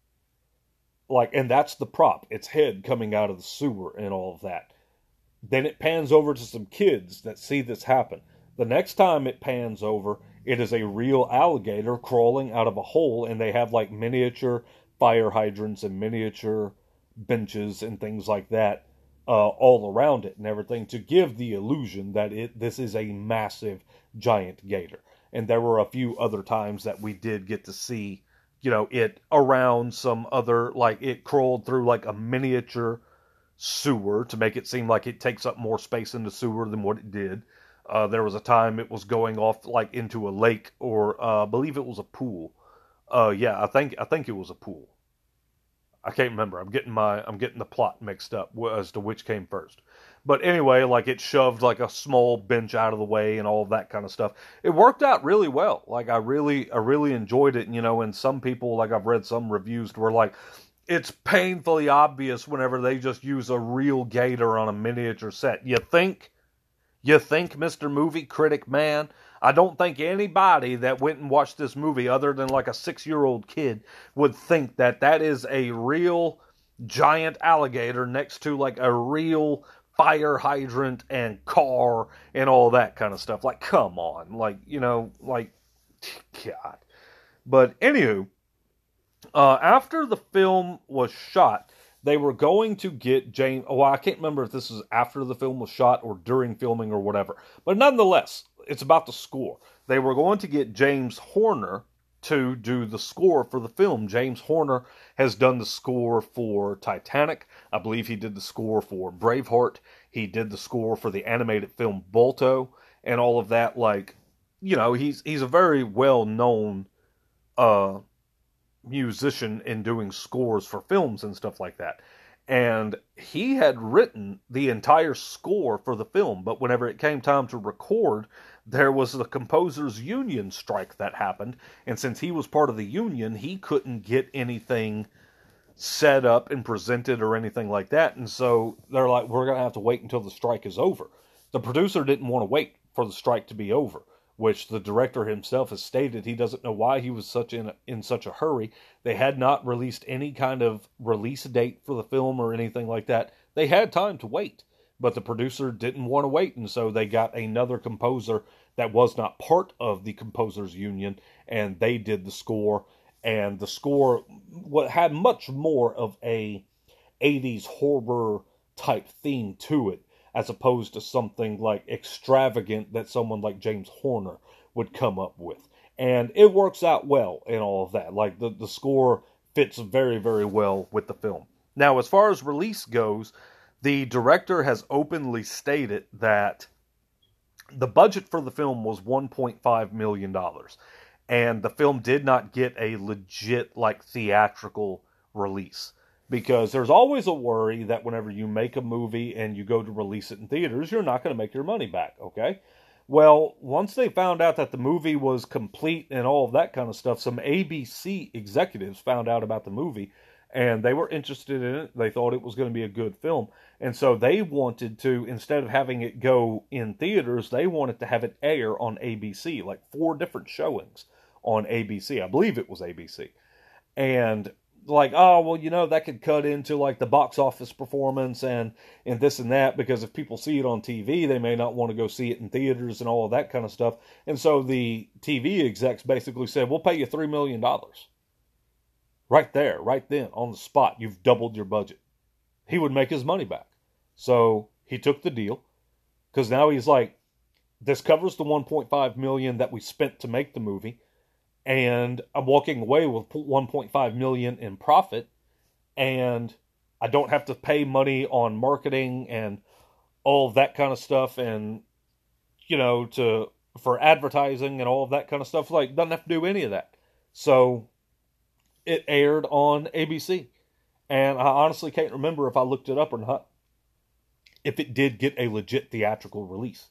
Like, and that's the prop, its head coming out of the sewer and all of that. Then it pans over to some kids that see this happen. The next time it pans over, it is a real alligator crawling out of a hole, and they have like miniature fire hydrants and miniature benches and things like that uh, all around it and everything to give the illusion that it this is a massive giant gator. And there were a few other times that we did get to see, you know, it around some other, like it crawled through like a miniature sewer to make it seem like it takes up more space in the sewer than what it did. Uh, there was a time it was going off like into a lake, or uh, I believe it was a pool. Uh, yeah, I think I think it was a pool. I can't remember. I'm getting my I'm getting the plot mixed up as to which came first. But anyway, like it shoved like a small bench out of the way and all of that kind of stuff. It worked out really well. Like I really, I really enjoyed it. You know, and some people, like I've read some reviews were like, it's painfully obvious whenever they just use a real gator on a miniature set. You think? You think, Mister Movie Critic Man? I don't think anybody that went and watched this movie, other than like a six-year-old kid, would think that that is a real giant alligator next to like a real fire hydrant and car and all that kind of stuff. Like, come on. Like, you know, like, God. But anywho, uh, after the film was shot, they were going to get James... Oh, I can't remember if this was after the film was shot or during filming or whatever. But nonetheless, it's about the score. They were going to get James Horner to do the score for the film. James Horner has done the score for Titanic. I believe he did the score for Braveheart. He did the score for the animated film Balto and all of that. Like, you know, he's he's a very well-known uh, musician in doing scores for films and stuff like that. And he had written the entire score for the film, but whenever it came time to record, there was the composers union strike that happened, and since he was part of the union, he couldn't get anything set up and presented or anything like that, and so they're like, we're going to have to wait until the strike is over. The producer didn't want to wait for the strike to be over, which the director himself has stated he doesn't know why he was such in, in such a hurry. They had not released any kind of release date for the film or anything like that. They had time to wait, but the producer didn't want to wait, and so they got another composer that was not part of the composers union, and they did the score, and the score what had much more of a eighties horror type theme to it, as opposed to something like extravagant that someone like James Horner would come up with. And it works out well in all of that. Like, the, the score fits very, very well with the film. Now, as far as release goes, the director has openly stated that the budget for the film was one point five million dollars. And the film did not get a legit, like, theatrical release. Because there's always a worry that whenever you make a movie and you go to release it in theaters, you're not going to make your money back, okay? Well, once they found out that the movie was complete and all of that kind of stuff, some A B C executives found out about the movie, and they were interested in it. They thought it was going to be a good film. And so they wanted to, instead of having it go in theaters, they wanted to have it air on A B C, like four different showings on A B C. I believe it was A B C. And like, oh, well, you know, that could cut into like the box office performance and, and this and that, because if people see it on T V, they may not want to go see it in theaters and all of that kind of stuff. And so the T V execs basically said, we'll pay you three million dollars. Right there, right then, on the spot, you've doubled your budget. He would make his money back. So he took the deal, because now he's like, this covers the one point five million dollars that we spent to make the movie, and I'm walking away with one point five million dollars in profit, and I don't have to pay money on marketing and all of that kind of stuff, and, you know, to for advertising and all of that kind of stuff. Like, doesn't have to do any of that. So it aired on A B C, and I honestly can't remember if I looked it up or not, if it did get a legit theatrical release.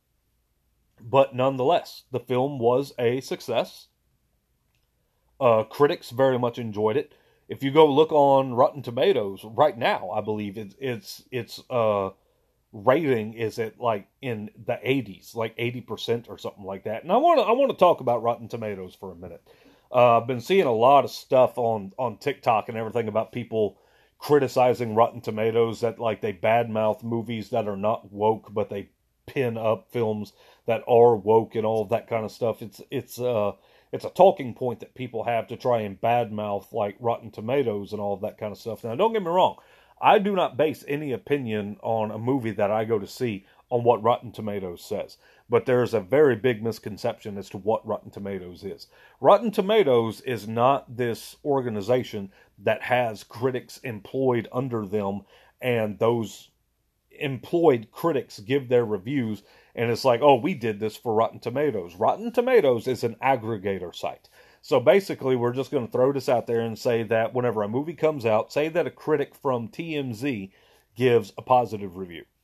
But nonetheless, the film was a success. Uh, critics very much enjoyed it. If you go look on Rotten Tomatoes right now, I believe it's it's it's uh rating is at like in the eighties, like eighty percent or something like that. And I want to I want to talk about Rotten Tomatoes for a minute. Uh, I've been seeing a lot of stuff on on TikTok and everything about people criticizing Rotten Tomatoes, that like they badmouth movies that are not woke, but they pin up films that are woke and all of that kind of stuff. It's it's uh It's a talking point that people have to try and badmouth like Rotten Tomatoes and all of that kind of stuff. Now, don't get me wrong. I do not base any opinion on a movie that I go to see on what Rotten Tomatoes says. But there's a very big misconception as to what Rotten Tomatoes is. Rotten Tomatoes is not this organization that has critics employed under them, and those employed critics give their reviews, and it's like, oh, we did this for Rotten Tomatoes. Rotten Tomatoes is an aggregator site. So basically, we're just going to throw this out there and say that whenever a movie comes out, say that a critic from T M Z gives a positive review.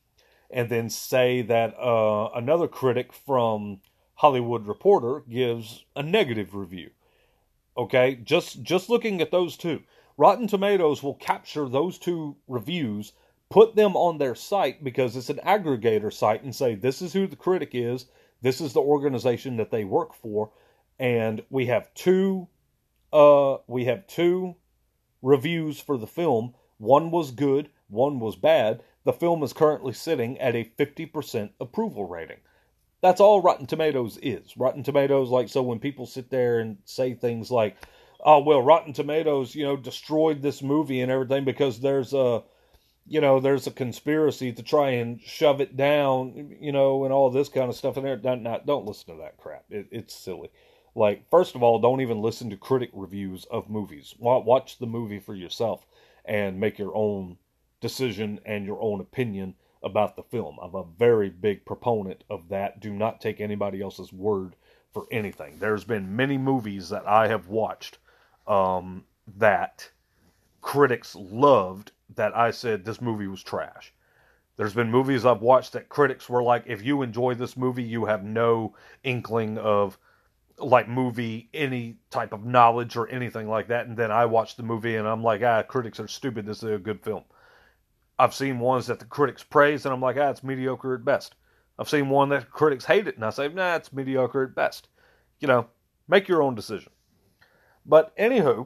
and then say that uh, another critic from Hollywood Reporter gives a negative review. Okay, just just looking at those two. Rotten Tomatoes will capture those two reviews, put them on their site because it's an aggregator site, and say this is who the critic is, this is the organization that they work for, and we have two uh we have two reviews for the film. One was good, one was bad. The film is currently sitting at a fifty percent approval rating. That's all Rotten Tomatoes is. Rotten Tomatoes, like, so when people sit there and say things like, oh, well, Rotten Tomatoes, you know, destroyed this movie and everything because there's a, you know, there's a conspiracy to try and shove it down, you know, and all this kind of stuff in there. Not, not, don't listen to that crap. It, it's silly. Like, first of all, don't even listen to critic reviews of movies. Watch the movie for yourself and make your own decision and your own opinion about the film. I'm a very big proponent of that. Do not take anybody else's word for anything. There's been many movies that I have watched um, that critics loved that I said this movie was trash. There's been movies I've watched that critics were like, if you enjoy this movie, you have no inkling of like movie, any type of knowledge or anything like that. And then I watched the movie and I'm like, ah, critics are stupid. This is a good film. I've seen ones that the critics praise, and I'm like, ah, it's mediocre at best. I've seen one that critics hate it, and I say, nah, it's mediocre at best. You know, make your own decision. But anywho,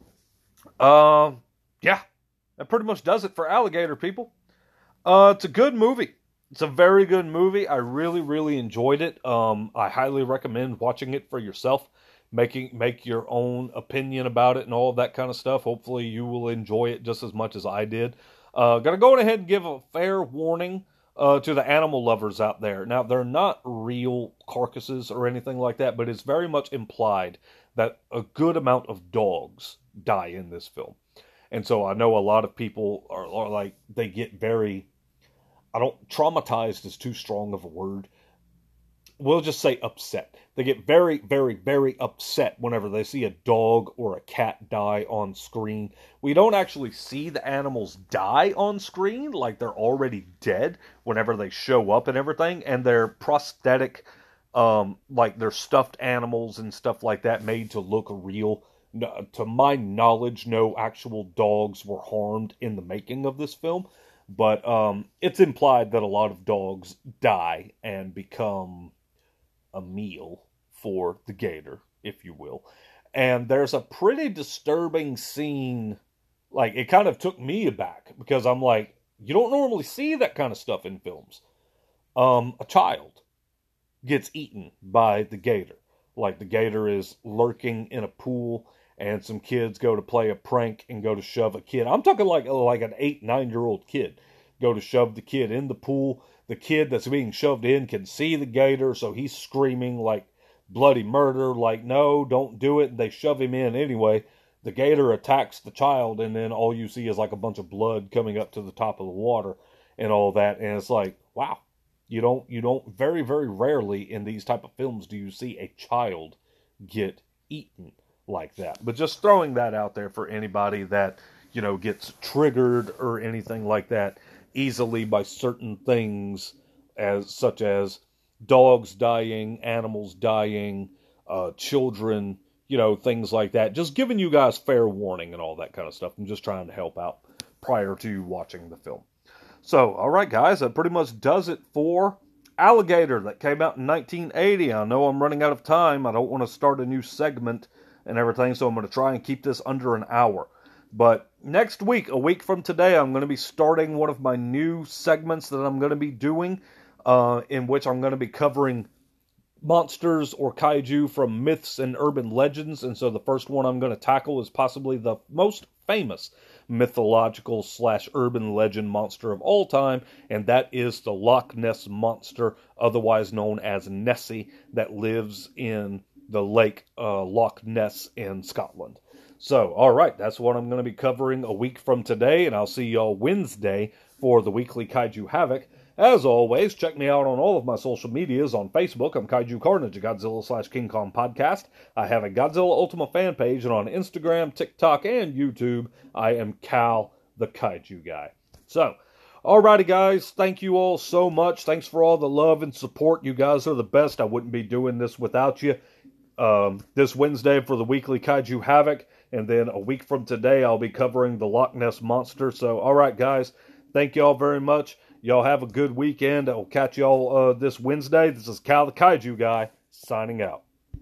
uh, yeah, that pretty much does it for Alligator, people. Uh, it's a good movie. It's a very good movie. I really, really enjoyed it. Um, I highly recommend watching it for yourself. Making make your own opinion about it and all of that kind of stuff. Hopefully you will enjoy it just as much as I did. Uh, gonna go ahead and give a fair warning uh, to the animal lovers out there. Now, they're not real carcasses or anything like that, but it's very much implied that a good amount of dogs die in this film. And so I know a lot of people are, are like, they get very, I don't, traumatized is too strong of a word. We'll just say upset. They get very, very, very upset whenever they see a dog or a cat die on screen. We don't actually see the animals die on screen, like they're already dead whenever they show up and everything, and they're prosthetic, um, like they're stuffed animals and stuff like that made to look real. No, to my knowledge, no actual dogs were harmed in the making of this film, but um, it's implied that a lot of dogs die and become a meal for the gator, if you will. And there's a pretty disturbing scene, like, it kind of took me aback, because I'm like, you don't normally see that kind of stuff in films. Um, a child gets eaten by the gator. Like, the gator is lurking in a pool, and some kids go to play a prank and go to shove a kid. I'm talking like, like an eight, nine-year-old kid. Go to shove the kid in the pool. The kid that's being shoved in can see the gator, so he's screaming like bloody murder, like, no, don't do it. And they shove him in anyway. The gator attacks the child, and then all you see is like a bunch of blood coming up to the top of the water and all that. And it's like, wow, you don't, you don't, very, very rarely in these type of films do you see a child get eaten like that. But just throwing that out there for anybody that, you know, gets triggered or anything like that easily by certain things, as such as dogs dying, animals dying, uh, children, you know, things like that. Just giving you guys fair warning and all that kind of stuff. I'm just trying to help out prior to watching the film. So, all right, guys, that pretty much does it for Alligator, that came out in nineteen eighty. I know I'm running out of time. I don't want to start a new segment and everything, so I'm going to try and keep this under an hour. But next week, a week from today, I'm going to be starting one of my new segments that I'm going to be doing, uh, in which I'm going to be covering monsters or kaiju from myths and urban legends. And so the first one I'm going to tackle is possibly the most famous mythological slash urban legend monster of all time, and that is the Loch Ness Monster, otherwise known as Nessie, that lives in the lake uh, Loch Ness in Scotland. So, alright, that's what I'm going to be covering a week from today, and I'll see y'all Wednesday for the weekly Kaiju Havoc. As always, check me out on all of my social medias. On Facebook, I'm Kaiju Carnage, a Godzilla slash King Kong podcast. I have a Godzilla Ultima fan page, and on Instagram, TikTok, and YouTube, I am Cal, the Kaiju Guy. So, Alrighty, guys. Thank you all so much. Thanks for all the love and support. You guys are the best. I wouldn't be doing this without you. Um, this Wednesday for the weekly Kaiju Havoc. And then a week from today, I'll be covering the Loch Ness Monster. So, alright, guys. Thank y'all very much. Y'all have a good weekend. I'll catch y'all uh, this Wednesday. This is Cal the Kaiju Guy, signing out.